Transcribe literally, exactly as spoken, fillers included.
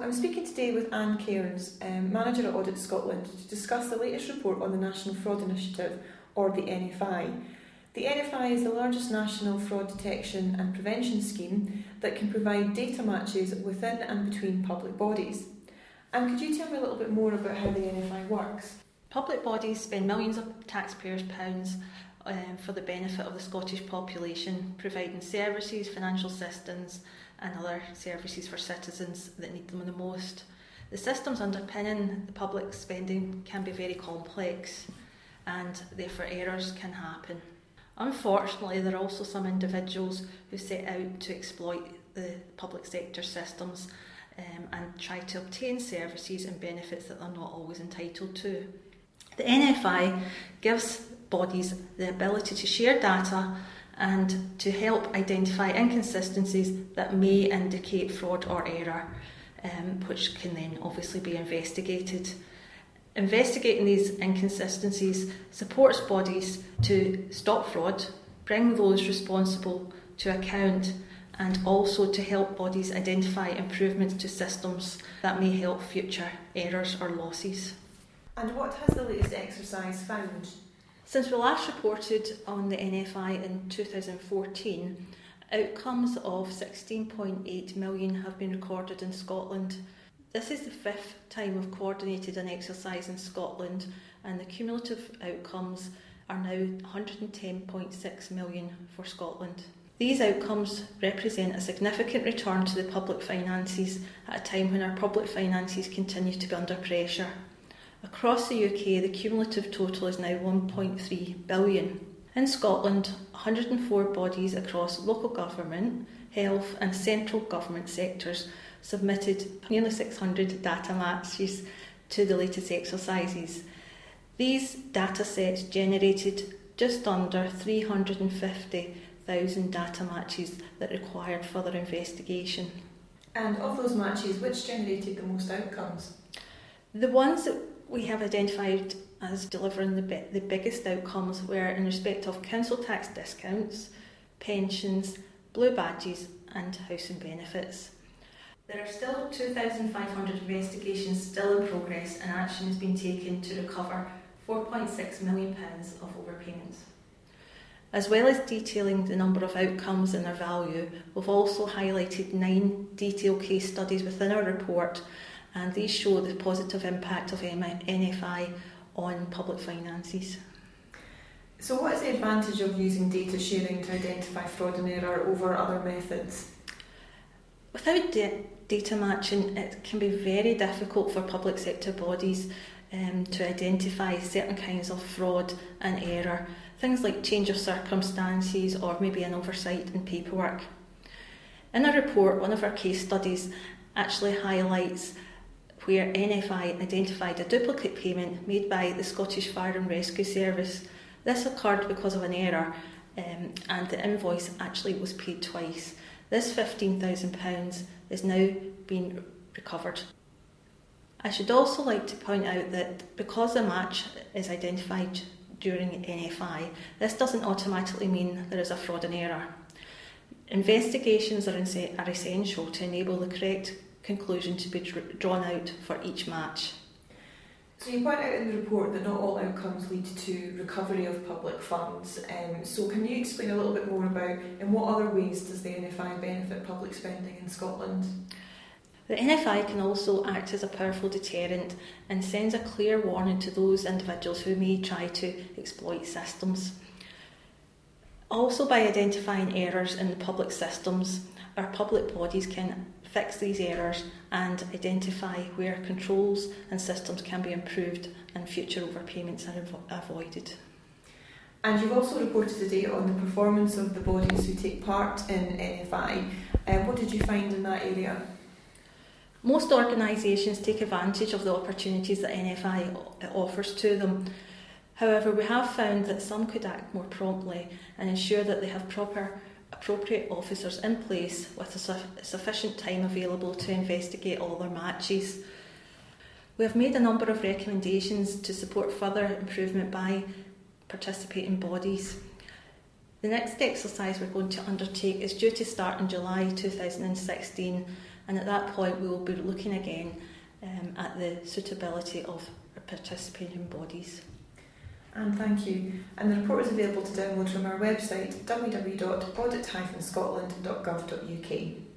I'm speaking today with Anne Cairns, um, Manager at Audit Scotland, to discuss the latest report on the National Fraud Initiative, or the N F I. The N F I is the largest national fraud detection and prevention scheme that can provide data matches within and between public bodies. Anne, could you tell me a little bit more about how the N F I works? Public bodies spend millions of taxpayers' pounds um, for the benefit of the Scottish population, providing services, financial assistance and other services for citizens that need them the most. The systems underpinning the public spending can be very complex and therefore errors can happen. Unfortunately, there are also some individuals who set out to exploit the public sector systems um, and try to obtain services and benefits that they're not always entitled to. The N F I gives bodies the ability to share data and to help identify inconsistencies that may indicate fraud or error, um, which can then obviously be investigated. Investigating these inconsistencies supports bodies to stop fraud, bring those responsible to account, and also to help bodies identify improvements to systems that may help future errors or losses. And what has the latest exercise found? Since we last reported on the N F I in two thousand fourteen, outcomes of sixteen point eight million have been recorded in Scotland. This is the fifth time we've coordinated an exercise in Scotland, and the cumulative outcomes are now one hundred ten point six million for Scotland. These outcomes represent a significant return to the public finances at a time when our public finances continue to be under pressure. Across the U K, the cumulative total is now one point three billion. In Scotland, one hundred four bodies across local government, health and central government sectors submitted nearly six hundred data matches to the latest exercises. These data sets generated just under three hundred fifty thousand data matches that required further investigation. And of those matches, which generated the most outcomes? The ones that we have identified as delivering the, bi- the biggest outcomes were in respect of council tax discounts, pensions, blue badges and housing benefits. There are still two thousand five hundred investigations still in progress, and action has been taken to recover four point six million pounds of overpayments. As well as detailing the number of outcomes and their value, we've also highlighted nine detailed case studies within our report, and these show the positive impact of N F I on public finances. So what is the advantage of using data sharing to identify fraud and error over other methods? Without da- data matching, it can be very difficult for public sector bodies um, to identify certain kinds of fraud and error, things like change of circumstances or maybe an oversight in paperwork. In our report, one of our case studies actually highlights where N F I identified a duplicate payment made by the Scottish Fire and Rescue Service. This occurred because of an error um, and the invoice actually was paid twice. This fifteen thousand pounds is now being recovered. I should also like to point out that because a match is identified during N F I, this doesn't automatically mean there is a fraud and error. Investigations are, in- are essential to enable the correct conclusion to be dr- drawn out for each match. So you point out in the report that not all outcomes lead to recovery of public funds. Um, so can you explain a little bit more about in what other ways does the N F I benefit public spending in Scotland? The N F I can also act as a powerful deterrent and sends a clear warning to those individuals who may try to exploit systems. Also, by identifying errors in the public systems, our public bodies can fix these errors and identify where controls and systems can be improved and future overpayments are avo- avoided. And you've also reported today on the performance of the bodies who take part in N F I. Um, what did you find in that area? Most organisations take advantage of the opportunities that N F I offers to them. However, we have found that some could act more promptly and ensure that they have proper appropriate officers in place with a su- sufficient time available to investigate all their matches. We have made a number of recommendations to support further improvement by participating bodies. The next exercise we're going to undertake is due to start in July two thousand sixteen, and at that point we will be looking again um, at the suitability of participating bodies. And thank you. And the report is available to download from our website w w w dot audit dash scotland dot gov dot u k.